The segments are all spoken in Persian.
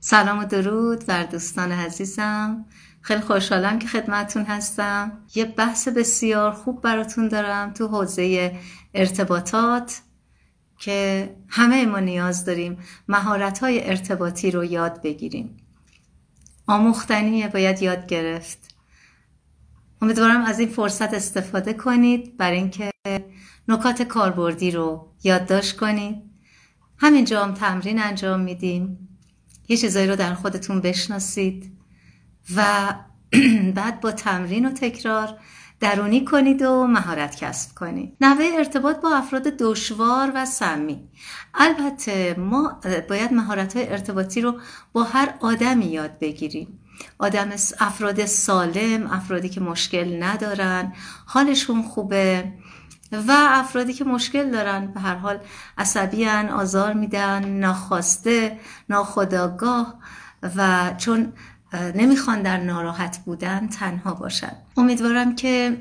سلام و درود بر دوستان عزیزم. خیلی خوشحالم که خدمتون هستم. یه بحث بسیار خوب براتون دارم تو حوزه ارتباطات که همه ما نیاز داریم مهارت‌های ارتباطی رو یاد بگیریم. آموختنیه، باید یاد گرفت. امیدوارم از این فرصت استفاده کنید برای اینکه نکات کاربردی رو یادداشت کنید. همینجا هم تمرین انجام میدیم. یه چیزایی رو در خودتون بشناسید و بعد با تمرین و تکرار درونی کنید و مهارت کسب کنید. نحوه ارتباط با افراد دشوار و سمی. البته ما باید مهارت‌های ارتباطی رو با هر آدمی یاد بگیریم. افراد سالم، افرادی که مشکل ندارن، حالشون خوبه، و افرادی که مشکل دارن، به هر حال عصبیان، آزار میدن، ناخواسته، ناخودآگاه، و چون نمیخوان در ناراحت بودن تنها باشن. امیدوارم که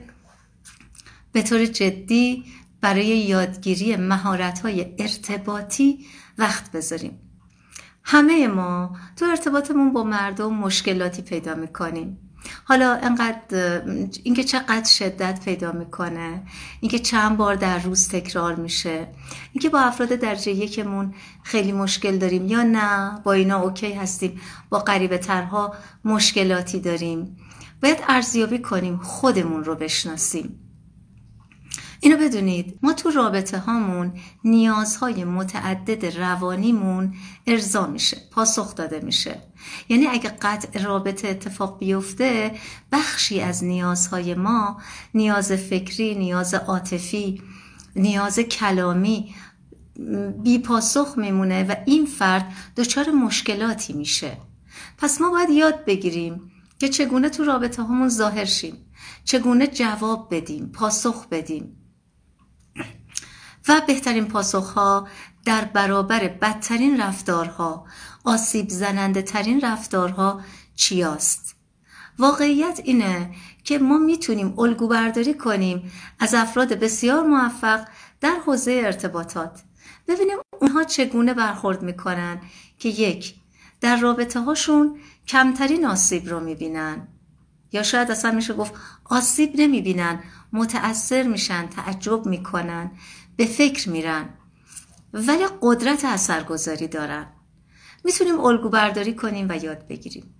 به طور جدی برای یادگیری مهارت‌های ارتباطی وقت بذاریم. همه ما تو ارتباطمون با مردم مشکلاتی پیدا میکنیم. حالا اینکه چقدر شدت پیدا میکنه، اینکه چند بار در روز تکرار میشه، اینکه با افراد درجه یکمون خیلی مشکل داریم یا نه با اینا اوکی هستیم، با غریبه ترها مشکلاتی داریم. باید ارزیابی کنیم، خودمون رو بشناسیم. اینو بدونید، ما تو رابطه هامون نیازهای متعدد روانیمون ارضا میشه، پاسخ داده میشه. یعنی اگه قطع رابطه اتفاق بیفته، بخشی از نیازهای ما، نیاز فکری، نیاز عاطفی، نیاز کلامی، بی پاسخ میمونه و این فرد دچار مشکلاتی میشه. پس ما باید یاد بگیریم که چگونه تو رابطه هامون ظاهر شیم، چگونه جواب بدیم، پاسخ بدیم. و بهترین پاسخها در برابر بدترین رفتارها، آسیب زننده ترین رفتارها چیاست؟ واقعیت اینه که ما میتونیم الگو برداری کنیم از افراد بسیار موفق در حوزه ارتباطات. ببینیم اونها چگونه برخورد میکنن که یک، در رابطه هاشون کمترین آسیب رو میبینن، یا شاید اصلا میشه گفت آسیب نمیبینن، متأثر میشن، تعجب میکنن، به فکر میرن، ولی قدرت اثرگذاری دارن. میتونیم الگو برداری کنیم و یاد بگیریم.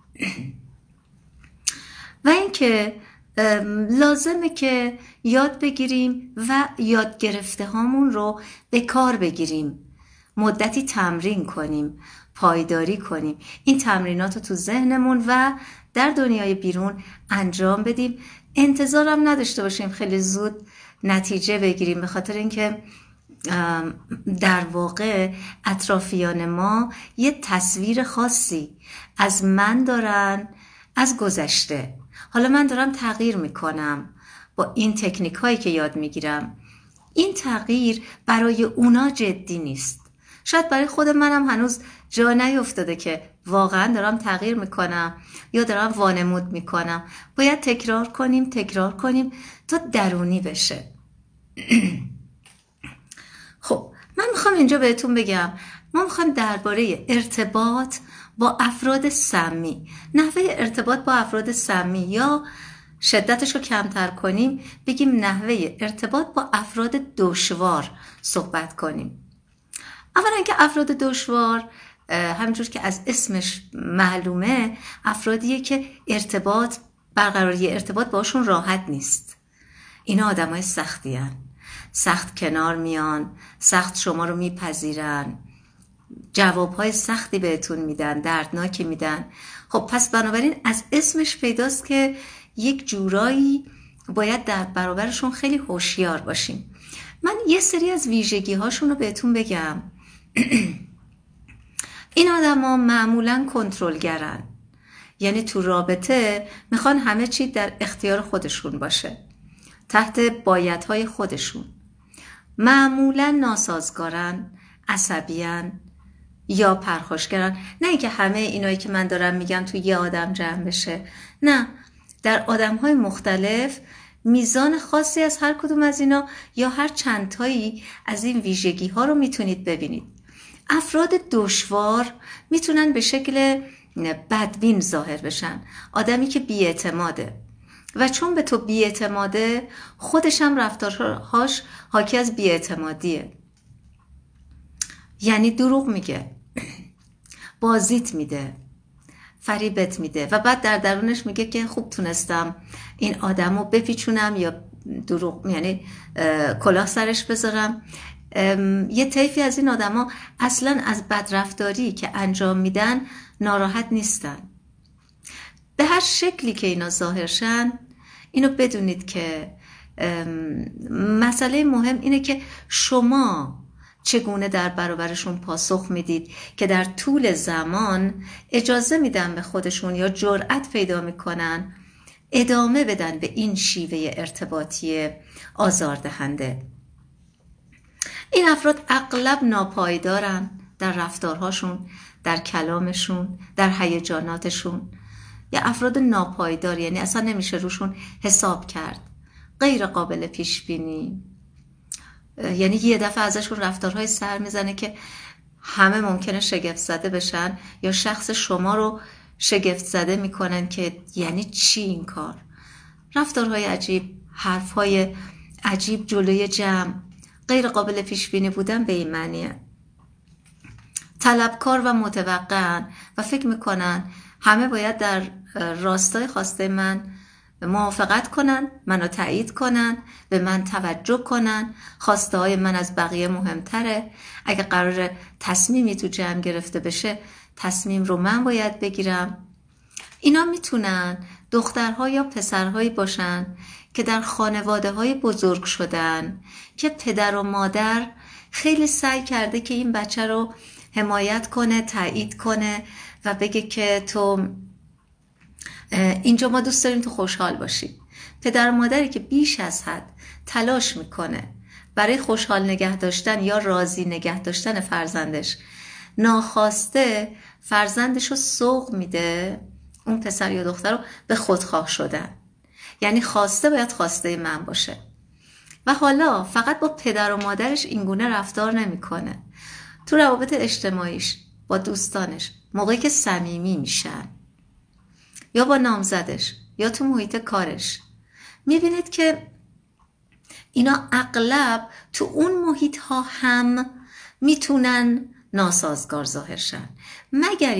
و اینکه لازمه که یاد بگیریم و یاد گرفته هامون رو به کار بگیریم، مدتی تمرین کنیم، پایداری کنیم، این تمرینات رو تو ذهنمون و در دنیای بیرون انجام بدیم. انتظارم نداشته باشیم خیلی زود نتیجه بگیریم، به خاطر اینکه در واقع اطرافیان ما یه تصویر خاصی از من دارن، از گذشته. حالا من دارم تغییر میکنم با این تکنیک هایی که یاد میگیرم. این تغییر برای اونا جدی نیست. شاید برای خود منم هنوز جا نیفتاده که واقعا دارم تغییر میکنم یا دارم وانمود میکنم. باید تکرار کنیم تا درونی بشه. خب من میخوام اینجا بهتون بگم، ما میخوام درباره ارتباط با افراد سمی، نحوه ارتباط با افراد سمی، یا شدتش رو کمتر کنیم بگیم نحوه ارتباط با افراد دشوار صحبت کنیم. اولا که افراد دشوار همینجور که از اسمش معلومه، افرادیه که برقراری ارتباط باشون راحت نیست. اینا آدمای سختی هن. سخت کنار میان، سخت شما رو میپذیرن، جوابهای سختی بهتون میدن، دردناکی میدن. خب پس بنابراین از اسمش پیداست که یک جورایی باید در برابرشون خیلی هوشیار باشیم. من یه سری از ویژگی هاشون رو بهتون بگم. این آدما معمولاً کنترلگرن، یعنی تو رابطه میخوان همه چی در اختیار خودشون باشه، تحت بایدهای خودشون. معمولاً ناسازگارن، عصبیان یا پرخاشگرن. نه اینکه همه اینایی که من دارم میگم تو یه آدم جمع بشه، نه، در آدم‌های مختلف میزان خاصی از هر کدوم از اینا یا هر چند تایی از این ویژگی ها رو میتونید ببینید. افراد دشوار میتونن به شکل بدبین ظاهر بشن. آدمی که بی‌اعتماده و چون به تو بی‌اعتماده، خودش هم رفتارهاش حاکی از بی‌اعتمادیه. یعنی دروغ میگه، بازیت میده، فریبت میده و بعد در درونش میگه که خوب تونستم این آدمو بپیچونم یا دروغ، یعنی کلاه سرش بذارم. یه طیفی از این آدما اصلا از بدرفتاری که انجام میدن ناراحت نیستن. به هر شکلی که اینا ظاهرشن، اینو بدونید که مسئله مهم اینه که شما چگونه در برابرشون پاسخ میدید که در طول زمان اجازه میدن به خودشون یا جرأت پیدا میکنن ادامه بدن به این شیوه ارتباطی آزاردهنده. این افراد اغلب ناپایدارن در رفتارهاشون، در کلامشون، در هیجاناتشون. یا افراد ناپایدار یعنی اصلا نمیشه روشون حساب کرد، غیر قابل پیش بینی. یعنی یه دفعه ازشون رفتارهای سر میزنه که همه ممکنه شگفت زده بشن یا شخص شما رو شگفت زده میکنن که یعنی چی این کار. رفتارهای عجیب، حرفهای عجیب جلوی جمع، غیر قابل پیش بینی بودن به این معنیه. طلبکار و متوقعن و فکر میکنن همه باید در راستای خواسته من موافقت کنن، منو تایید کنن، به من توجه کنن، خواسته های من از بقیه مهمتره. اگه قرار تصمیمی تو جمع گرفته بشه، تصمیم رو من باید بگیرم. اینا میتونن دخترها یا پسرهایی باشن که در خانواده های بزرگ شدن که پدر و مادر خیلی سعی کرده که این بچه رو حمایت کنه، تایید کنه و بگه که تو اینجا ما دوست داریم تو خوشحال باشی. پدر و مادری که بیش از حد تلاش میکنه برای خوشحال نگه داشتن یا راضی نگه داشتن فرزندش، ناخواسته فرزندش رو سوق میده، اون پسر یا دختر رو، به خودخواه شدن. یعنی خواسته باید خواسته من باشه و حالا فقط با پدر و مادرش اینگونه رفتار نمیکنه. تو روابط اجتماعیش با دوستانش، موقعی که صمیمی میشن یا با نامزدش یا تو محیط کارش، میبینید که اینا اغلب تو اون محیط ها هم میتونن ناسازگار ظاهر شن، مگر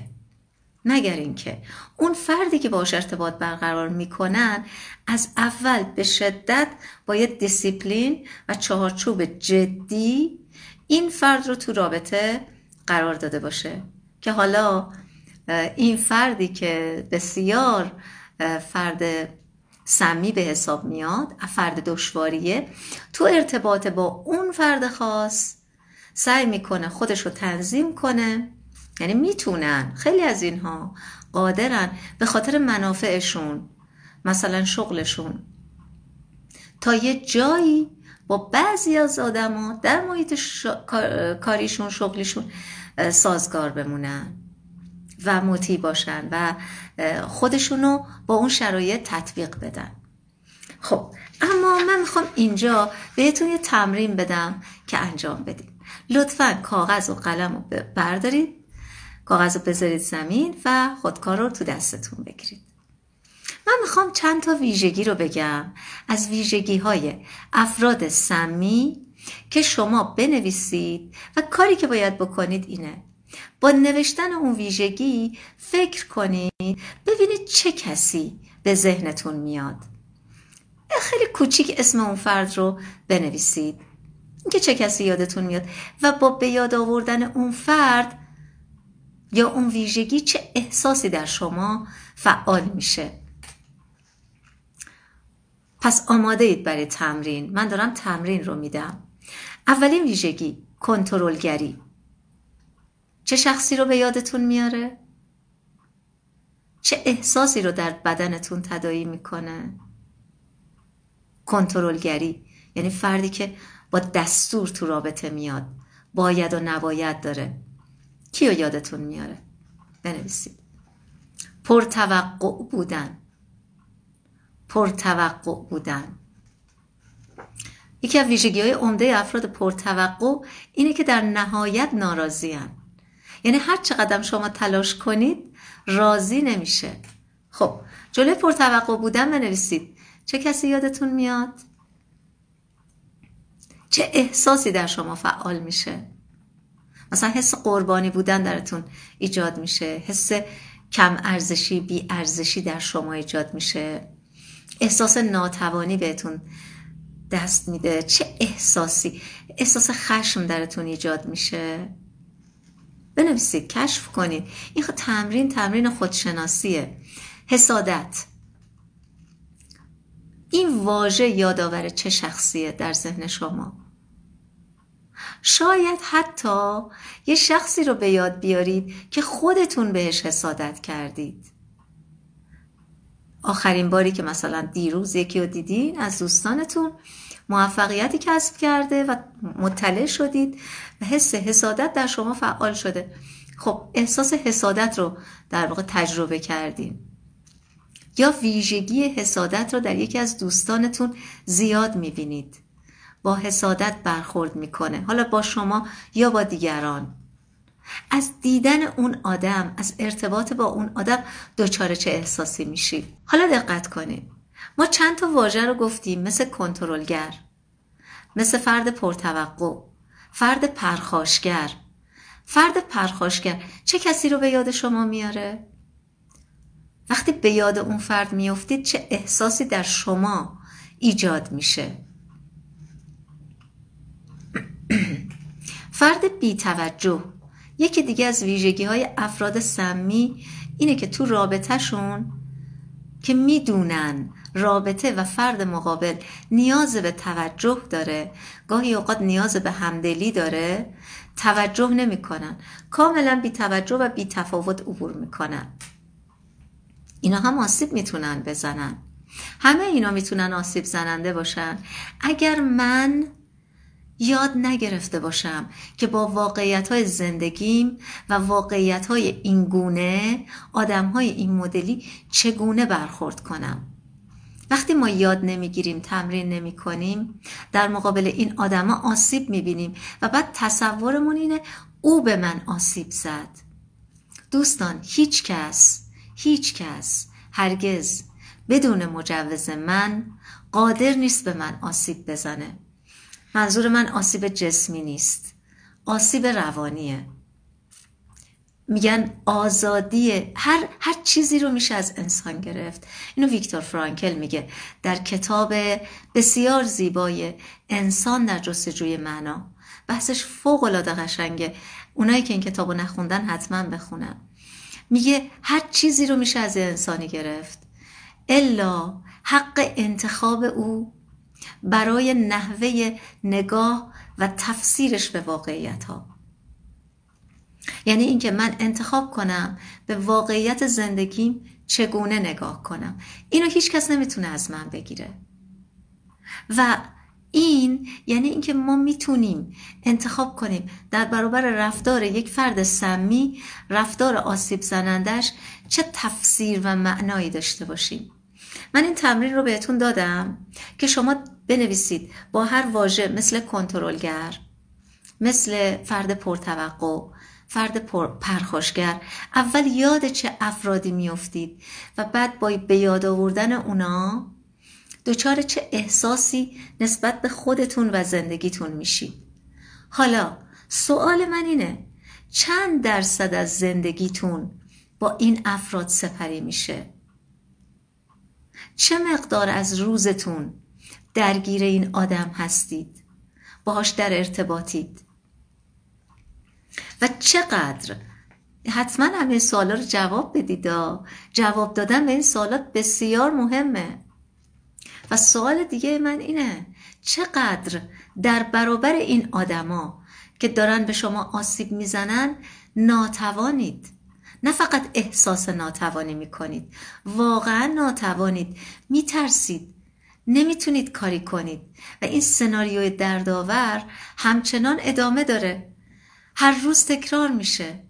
اینکه اون فردی که باهاش ارتباط برقرار میکنن از اول به شدت باید دیسیپلین و چارچوب جدی این فرد رو تو رابطه قرار داده باشه که حالا این فردی که بسیار فرد سمی به حساب میاد، فرد دشواریه، تو ارتباط با اون فرد خاص سعی میکنه خودش رو تنظیم کنه. یعنی میتونن، خیلی از اینها قادرن به خاطر منافعشون، مثلا شغلشون، تا یه جایی با بعضی از آدما در محیط کاریشون، شغلیشون سازگار بمونن و مطیع باشن و خودشونو با اون شرایط تطبیق بدن. خب اما من میخوام اینجا بهتون یه تمرین بدم که انجام بدید. لطفاً کاغذ و قلم رو بردارید، کاغذ رو بذارید زمین و خودکار رو تو دستتون بگیرید. من میخوام چند تا ویژگی رو بگم از ویژگی های افراد سمی که شما بنویسید و کاری که باید بکنید اینه: با نوشتن اون ویژگی فکر کنید، ببینید چه کسی به ذهنتون میاد. خیلی کوچیک اسم اون فرد رو بنویسید که چه کسی یادتون میاد و با به یاد آوردن اون فرد یا اون ویژگی چه احساسی در شما فعال میشه. پس آماده اید برای تمرین. من دارم تمرین رو میدم. اولین ویژگی، کنترلگری. چه شخصی رو به یادتون میاره؟ چه احساسی رو در بدنتون تداعی میکنه؟ کنترلگری یعنی فردی که با دستور تو رابطه میاد، باید و نباید داره. کیو یادتون میاره؟ بنویسید. پرتوقع بودن. یکی از ویژگی‌های عمده افراد پرتوقع اینه که در نهایت ناراضی‌اند. یعنی هر چقدر شما تلاش کنید راضی نمیشه. خب جلوی پرتوقع بودن بنویسید. چه کسی یادتون میاد؟ چه احساسی در شما فعال میشه؟ مثلا حس قربانی بودن درتون ایجاد میشه، حس کم ارزشی، بی ارزشی در شما ایجاد میشه، احساس ناتوانی بهتون دست میده. چه احساسی؟ احساس خشم درتون ایجاد میشه. بنویسید، کشف کنید. این تمرین خودشناسیه. حسادت، این واژه یادآور چه شخصیه در ذهن شما؟ شاید حتی یه شخصی رو به یاد بیارید که خودتون بهش حسادت کردید. آخرین باری که مثلا دیروز یکی رو دیدین از دوستانتون موفقیتی کسب کرده و مطلع شدید و حس حسادت در شما فعال شده. خب احساس حسادت رو در واقع تجربه کردین، یا ویژگی حسادت رو در یکی از دوستانتون زیاد میبینید، با حسادت برخورد میکنه، حالا با شما یا با دیگران. از دیدن اون آدم، از ارتباط با اون آدم دچار چه احساسی میشید؟ حالا دقت کنید، ما چند تا واژه رو گفتیم، مثل کنترلگر، مثل فرد پرتوقع، فرد پرخاشگر. فرد پرخاشگر چه کسی رو به یاد شما میاره؟ وقتی به یاد اون فرد میافتید چه احساسی در شما ایجاد میشه؟ فرد بی‌توجه، یکی دیگه از ویژگی‌های افراد سمی اینه که تو رابطه‌شون که میدونن رابطه و فرد مقابل نیاز به توجه داره، گاهی اوقات نیاز به همدلی داره، توجه نمی‌کنن، کاملا بی‌توجه و بی‌تفاوت عبور می‌کنن. اینا هم آسیب میتونن بزنن. همه اینا میتونن آسیب زننده باشن اگر من یاد نگرفته باشم که با واقعیت‌های زندگیم و واقعیت‌های این گونه، آدم‌های این مدلی چگونه برخورد کنم. وقتی ما یاد نمیگیریم، تمرین نمی‌کنیم، در مقابل این آدم‌ها آسیب می‌بینیم و بعد تصورمون اینه او به من آسیب زد. دوستان، هیچ کس هرگز بدون مجوز من قادر نیست به من آسیب بزنه. منظور من آسیب جسمی نیست، آسیب روانیه. میگن آزادی هر چیزی رو میشه از انسان گرفت. اینو ویکتور فرانکل میگه در کتاب بسیار زیبای انسان در جستجوی معنا. بحثش فوق العاده قشنگه. اونایی که این کتابو نخوندن حتما بخونن. میگه هر چیزی رو میشه از انسانی گرفت الا حق انتخاب او برای نحوه نگاه و تفسیرش به واقعیت ها. یعنی اینکه من انتخاب کنم به واقعیت زندگیم چگونه نگاه کنم. اینو هیچ کس نمیتونه از من بگیره. و این یعنی اینکه ما میتونیم انتخاب کنیم در برابر رفتار یک فرد سمی، رفتار آسیب زنندش چه تفسیر و معنایی داشته باشیم. من این تمرین رو بهتون دادم که شما بنویسید با هر واژه، مثل کنترلگر، مثل فرد پرتوقع، فرد پرخاشگر، اول یاد چه افرادی میافتید و بعد با به یاد آوردن اونا دچار چه احساسی نسبت به خودتون و زندگیتون میشید. حالا سوال من اینه، چند درصد از زندگیتون با این افراد سپری میشه؟ چه مقدار از روزتون درگیر این آدم هستید؟ باهاش در ارتباطید؟ و چقدر؟ حتما همه سوالا رو جواب بدید. جواب دادن به این سوالات بسیار مهمه. و سوال دیگه من اینه، چقدر در برابر این آدما که دارن به شما آسیب میزنن ناتوانید؟ نه فقط احساس ناتوانی میکنید، واقعا ناتوانید، میترسید، نمیتونید کاری کنید و این سناریوی دردآور همچنان ادامه داره، هر روز تکرار میشه.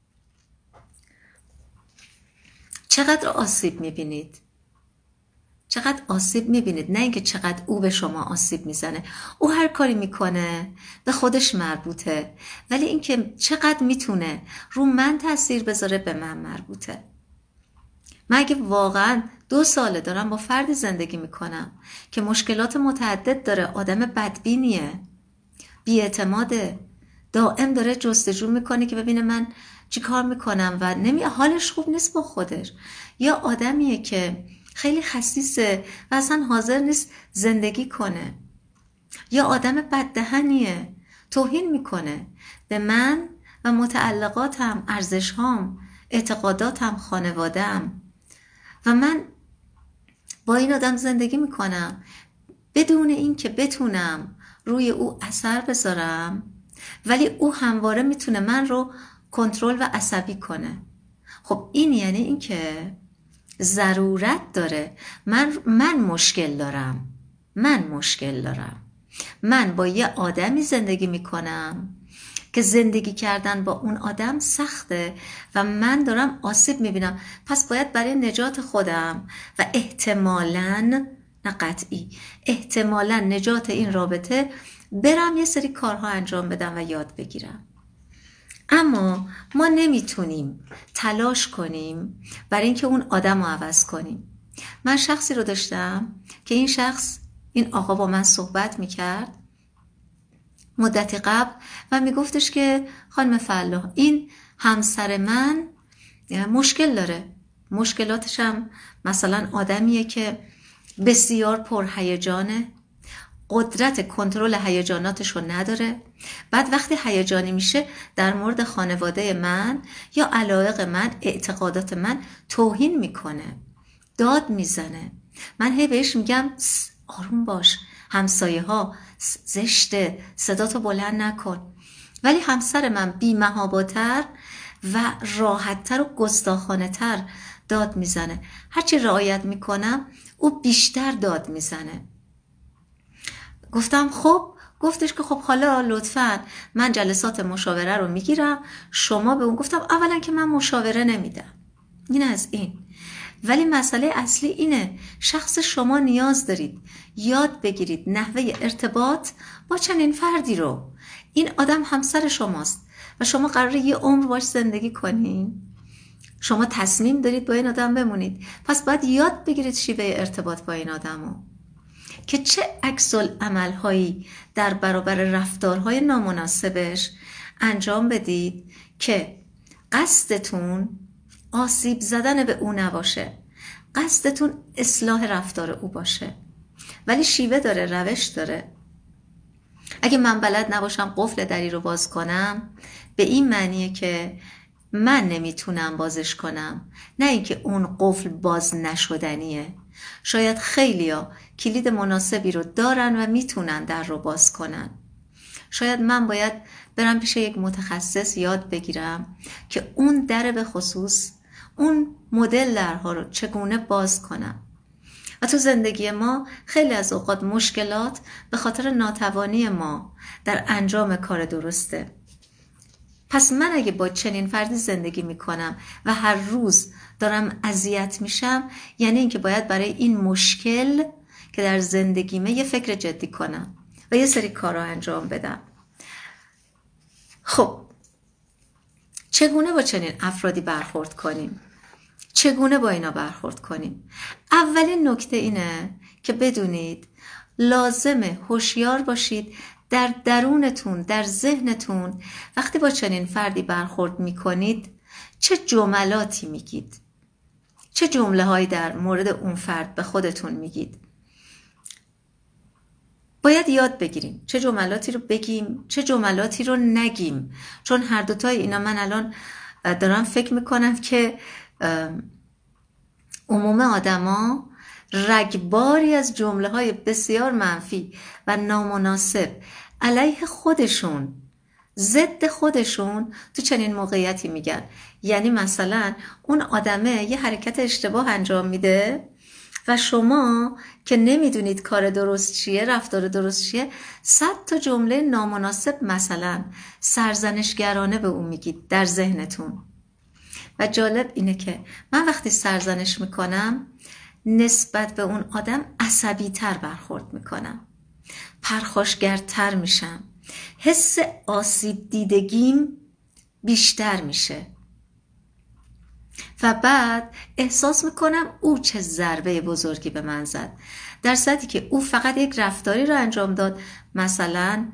چقدر آسیب میبینید؟ چقدر آسیب میبینید، نه اینکه چقدر او به شما آسیب میزنه. او هر کاری میکنه به خودش مربوطه، ولی اینکه چقدر میتونه رو من تاثیر بذاره به من مربوطه. من اگه واقعا 2 ساله دارم با فردی زندگی میکنم که مشکلات متعدد داره، آدم بدبینیه، بی‌اعتماده، دائم داره جستجو میکنه که ببینه من چی کار میکنم و حالش خوب نیست با خودش، یا آدمیه که خیلی خسیسه و اصلا حاضر نیست زندگی کنه، یا آدم بددهنیه، توهین میکنه به من و متعلقاتم، ارزشهام، اعتقاداتم، خانواده‌ام، و من با این آدم زندگی میکنم بدون اینکه بتونم روی او اثر بذارم، ولی او همواره میتونه من رو کنترل و عصبی کنه. خب این یعنی اینکه ضرورت داره من مشکل دارم. من با یه آدمی زندگی میکنم که زندگی کردن با اون آدم سخته و من دارم آسیب میبینم، پس باید برای نجات خودم و احتمالاً، نه قطعی، احتمالاً نجات این رابطه برم یه سری کارها انجام بدم و یاد بگیرم. اما ما نمیتونیم تلاش کنیم برای اینکه اون آدم رو عوض کنیم. من شخصی رو داشتم که این آقا با من صحبت میکرد مدتی قبل و میگفتش که خانم فلاح، این همسر من مشکل داره، مشکلاتش هم مثلا آدمیه که بسیار پرهیجانه، قدرت کنترل هیجاناتش رو نداره، بعد وقتی هیجانی میشه در مورد خانواده من یا علایق من، اعتقادات من توهین میکنه، داد میزنه. من هی بهش میگم آروم باش، همسایه ها زشته، صداتو بلند نکن، ولی همسر من بی‌محاباتر و راحتتر و گستاخانه تر داد میزنه. هرچی رعایت میکنم او بیشتر داد میزنه. گفتم خب، گفتش که خب حالا لطفاً من جلسات مشاوره رو میگیرم، شما به اون. گفتم اولا که من مشاوره نمیدم، این از این، ولی مسئله اصلی اینه شخص شما نیاز دارید یاد بگیرید نحوه ارتباط با چنین فردی رو. این آدم همسر شماست و شما قراره یه عمر باش زندگی کنین، شما تصمیم دارید با این آدم بمونید، پس باید یاد بگیرید شیوه ارتباط با این آدمو، که چه عکس‌العمل هایی در برابر رفتارهای نامناسبش انجام بدید که قصدتون آسیب زدن به او نباشه، قصدتون اصلاح رفتار او باشه. ولی شیوه داره، روش داره. اگه من بلد نباشم قفل دری رو باز کنم، به این معنیه که من نمیتونم بازش کنم، نه اینکه اون قفل باز نشدنیه. شاید خیلیا کلید مناسبی رو دارن و میتونن در رو باز کنن. شاید من باید برم پیش یک متخصص یاد بگیرم که اون در به خصوص اون مدل درها رو چگونه باز کنم. و تو زندگی ما خیلی از اوقات مشکلات به خاطر ناتوانی ما در انجام کار درسته. پس من اگه با چنین فردی زندگی میکنم و هر روز دارم اذیت میشم، یعنی اینکه باید برای این مشکل که در زندگیمه یه فکر جدی کنم و یه سری کارا انجام بدم. خب چگونه با چنین افرادی برخورد کنیم؟ چگونه با اینا برخورد کنیم؟ اولین نکته اینه که بدونید لازمه هوشیار باشید در درونتون، در ذهنتون وقتی با چنین فردی برخورد میکنید چه جملاتی میگید، چه جمله هایی در مورد اون فرد به خودتون میگید. باید یاد بگیریم چه جملاتی رو بگیم، چه جملاتی رو نگیم، چون هر دوتای اینا من الان دارم فکر میکنم که عموم آدما رگباری از جمله های بسیار منفی و نامناسب علیه خودشون، ضد خودشون تو چنین موقعیتی میگن. یعنی مثلا اون آدمه یه حرکت اشتباه انجام میده و شما که نمیدونید کار درست چیه، رفتار درست چیه، 100 تا جمله نامناسب مثلا سرزنشگرانه به اون میگید در ذهنتون. و جالب اینه که من وقتی سرزنش میکنم نسبت به اون آدم عصبی تر برخورد میکنم، پرخاشگرتر میشم، حس آسیب دیدگیم بیشتر میشه و بعد احساس میکنم او چه ضربه بزرگی به من زد، در صورتی که او فقط یک رفتاری رو انجام داد، مثلا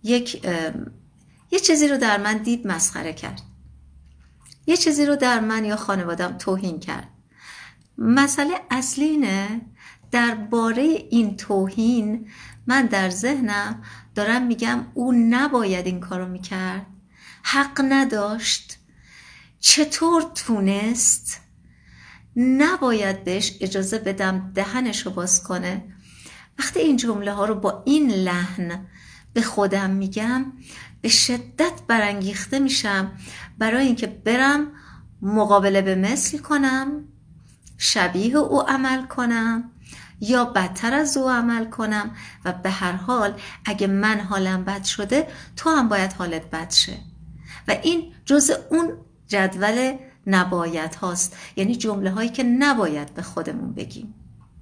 یه چیزی رو در من دید مسخره کرد، یه چیزی رو در من یا خانوادم توهین کرد. مسئله اصلی اینه درباره این توهین من در ذهنم دارم میگم او نباید این کارو میکرد، حق نداشت، چطور تونست، نباید بهش اجازه بدم دهنشو باز کنه. وقتی این جمله ها رو با این لحن به خودم میگم به شدت برانگیخته میشم برای اینکه برم مقابله به مثل کنم، شبیه او عمل کنم یا بدتر از او عمل کنم و به هر حال اگه من حالم بد شده تو هم باید حالت بد شه. و این جزء اون جدول نباید هاست، یعنی جمله هایی که نباید به خودمون بگیم.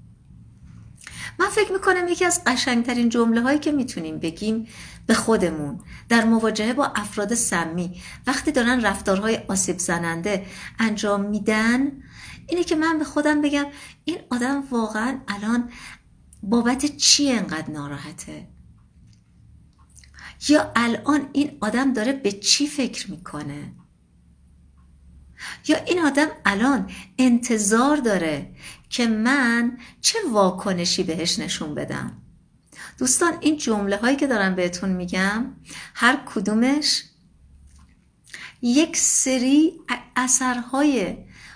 من فکر میکنم یکی از قشنگترین جمله هایی که میتونیم بگیم به خودمون در مواجهه با افراد سمی وقتی دارن رفتارهای آسیب زننده انجام میدن اینه که من به خودم بگم این آدم واقعا الان بابت چی انقدر ناراحته، یا الان این آدم داره به چی فکر میکنه، یا این آدم الان انتظار داره که من چه واکنشی بهش نشون بدم. دوستان این جمله هایی که دارم بهتون میگم هر کدومش یک سری اثرهای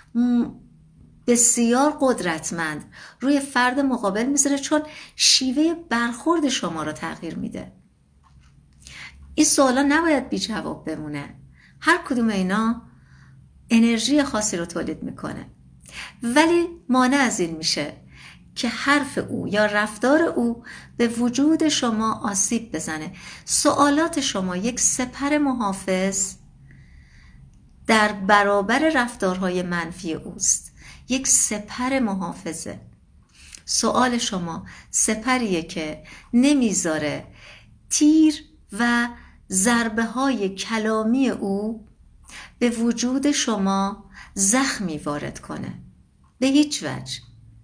بسیار قدرتمند روی فرد مقابل میذاره، چون شیوه برخورد شما رو تغییر میده. این سوالا نباید بی جواب بمونه، هر کدوم اینا انرژی خاصی رو تولید میکنه، ولی مانع از این میشه که حرف او یا رفتار او به وجود شما آسیب بزنه. سوالات شما یک سپر محافظ در برابر رفتارهای منفی اوست، یک سپر محافظه. سوال شما سپریه که نمیذاره تیر و ضربه های کلامی او به وجود شما زخمی وارد کنه، به هیچ وجه.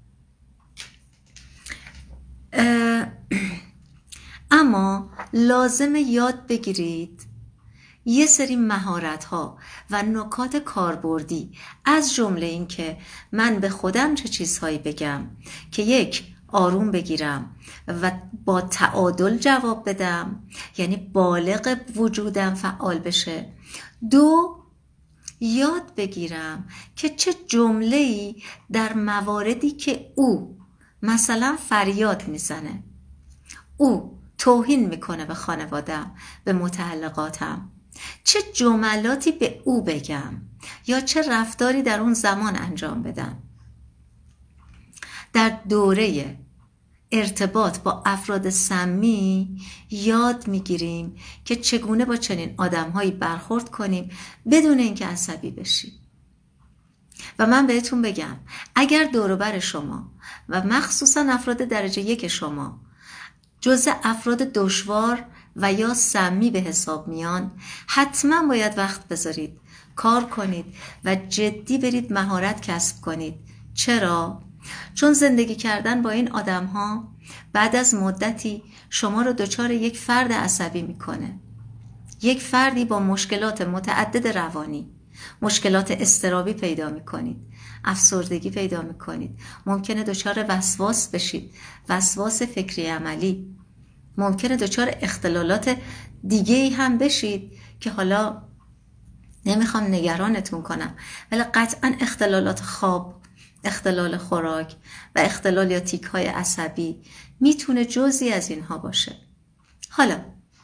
اما لازم یاد بگیرید یه سری مهارت‌ها و نکات کاربردی، از جمله این که من به خودم چه چیزهایی بگم که یک، آروم بگیرم و با تعادل جواب بدم، یعنی بالغ وجودم فعال بشه. دو، یاد بگیرم که چه جمله‌ای در مواردی که او مثلا فریاد میزنه، او توهین میکنه به خانوادم، به متعلقاتم، چه جملاتی به او بگم یا چه رفتاری در اون زمان انجام بدم. در دوره ارتباط با افراد سمی یاد میگیریم که چگونه با چنین آدم‌هایی برخورد کنیم بدون اینکه عصبی بشیم. و من بهتون بگم اگر دور و بر شما و مخصوصا افراد درجه یک شما جزء افراد دشوار و یا سمی به حساب میان، حتما باید وقت بذارید، کار کنید و جدی برید مهارت کسب کنید. چرا؟ چون زندگی کردن با این آدم ها بعد از مدتی شما رو دچار یک فرد عصبی میکنه، یک فردی با مشکلات متعدد روانی، مشکلات اضطرابی پیدا میکنید، افسردگی پیدا میکنید، ممکنه دچار وسواس بشید، وسواس فکری عملی، ممکنه دچار اختلالات دیگه هم بشید که حالا نمیخوام نگرانتون کنم، ولی قطعا اختلالات خواب، اختلال خوراک و اختلال یا تیک های عصبی میتونه جزئی از اینها باشه. حالا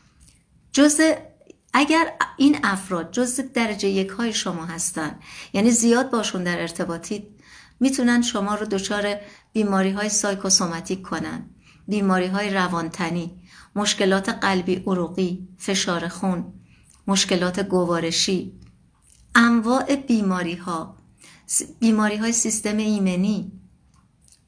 اگر این افراد جزء درجه یک های شما هستن، یعنی زیاد باشون در ارتباطی، میتونن شما رو دچار بیماری های سایکوسوماتیک کنن، بیماری های روانتنی، مشکلات قلبی عروقی، فشار خون، مشکلات گوارشی، انواع بیماری های سیستم ایمنی،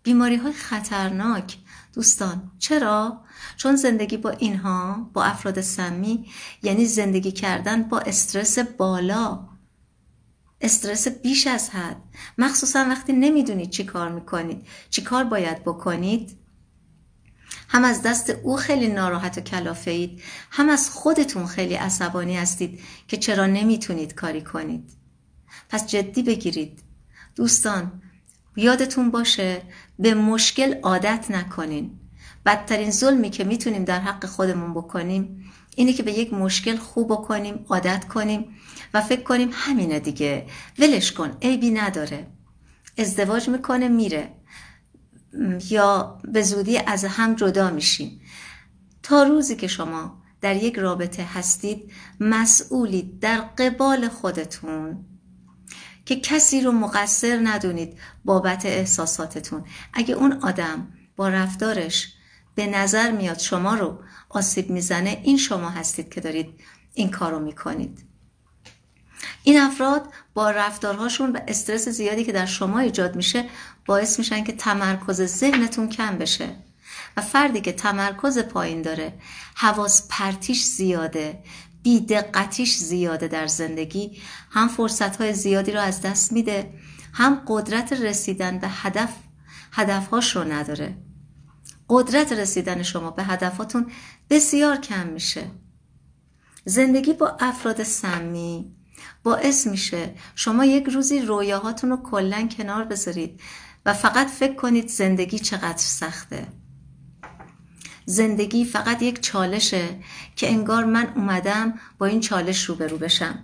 بیماری های خطرناک. دوستان چرا؟ چون زندگی با اینها، با افراد سمی، یعنی زندگی کردن با استرس بالا، استرس بیش از حد، مخصوصا وقتی نمیدونید چی کار میکنید، چی کار باید بکنید. هم از دست او خیلی ناراحت و کلافه اید، هم از خودتون خیلی عصبانی هستید که چرا نمیتونید کاری کنید. پس جدی بگیرید دوستان. یادتون باشه به مشکل عادت نکنین. بدترین ظلمی که میتونیم در حق خودمون بکنیم اینه که به یک مشکل خوب بکنیم، عادت کنیم و فکر کنیم همینه دیگه، ولش کن، عیبی نداره. ازدواج میکنه میره، یا به زودی از هم جدا میشیم. تا روزی که شما در یک رابطه هستید مسئولید در قبال خودتون که کسی رو مقصر ندونید بابت احساساتتون. اگه اون آدم با رفتارش به نظر میاد شما رو آسیب میزنه، این شما هستید که دارید این کارو میکنید. این افراد با رفتارهاشون و استرس زیادی که در شما ایجاد میشه باعث میشن که تمرکز ذهنتون کم بشه و فردی که تمرکز پایین داره، حواس پرتیش زیاده، بی‌دقتیش زیاده در زندگی، هم فرصتهای زیادی رو از دست میده، هم قدرت رسیدن به هدفهاش رو نداره. قدرت رسیدن شما به هدفاتون بسیار کم میشه. زندگی با افراد سمی باعث میشه شما یک روزی رویاهاتون رو کلاً کنار بذارید و فقط فکر کنید زندگی چقدر سخته. زندگی فقط یک چالشه که انگار من اومدم با این چالش روبرو بشم.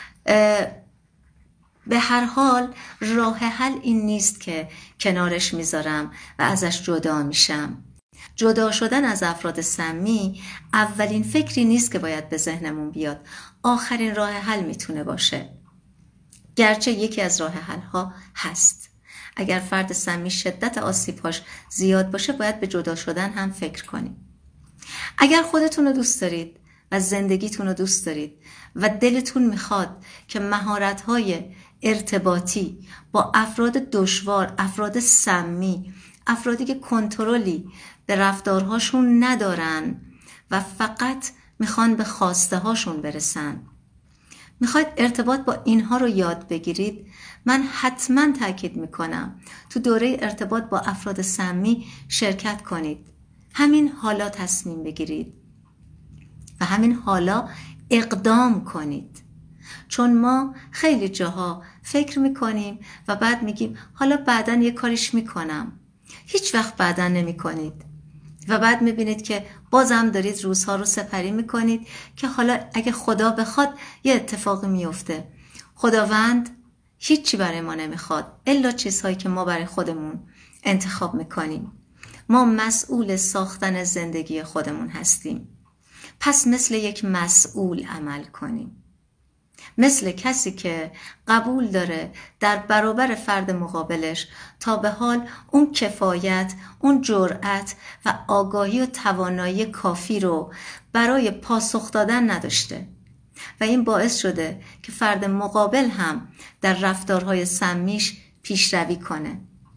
به هر حال راه حل این نیست که کنارش میذارم و ازش جدا میشم. جدا شدن از افراد سمی اولین فکری نیست که باید به ذهنمون بیاد، آخرین راه حل میتونه باشه، گرچه یکی از راه حل ها هست. اگر فرد سمی شدت آسیبهاش زیاد باشه باید به جدا شدن هم فکر کنید. اگر خودتون رو دوست دارید و زندگیتون رو دوست دارید و دلتون میخواد که مهارت‌های ارتباطی با افراد دشوار، افراد سمی، افرادی که کنترلی به رفتارهاشون ندارن و فقط میخوان به خواسته هاشون برسن، میخواید ارتباط با اینها رو یاد بگیرید، من حتما تاکید میکنم تو دوره ارتباط با افراد سمی شرکت کنید. همین حالا تصمیم بگیرید و همین حالا اقدام کنید. چون ما خیلی جاها فکر میکنیم و بعد میگیم حالا بعداً یه کاریش میکنم. هیچ وقت بعداً نمی کنید و بعد میبینید که بازم دارید روزها رو سپری میکنید که حالا اگه خدا بخواد یه اتفاقی میفته. خداوند هیچی برای ما نمیخواد الا چیزهایی که ما برای خودمون انتخاب میکنیم. ما مسئول ساختن زندگی خودمون هستیم. پس مثل یک مسئول عمل کنیم، مثل کسی که قبول داره در برابر فرد مقابلش تا به حال اون کفایت، اون جرأت و آگاهی و توانایی کافی رو برای پاسخ دادن نداشته و این باعث شده که فرد مقابل هم در رفتارهای سمیش پیشروی کنه.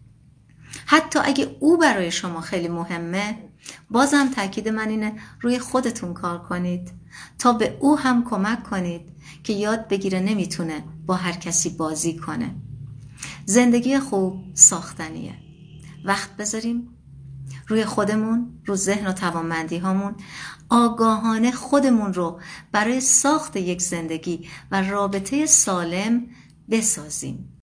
حتی اگه او برای شما خیلی مهمه، بازم تاکید من اینه روی خودتون کار کنید تا به او هم کمک کنید که یاد بگیره نمیتونه با هر کسی بازی کنه. زندگی خوب ساختنیه. وقت بذاریم روی خودمون، رو ذهن و توانمندی هامون، آگاهانه خودمون رو برای ساخت یک زندگی و رابطه سالم بسازیم.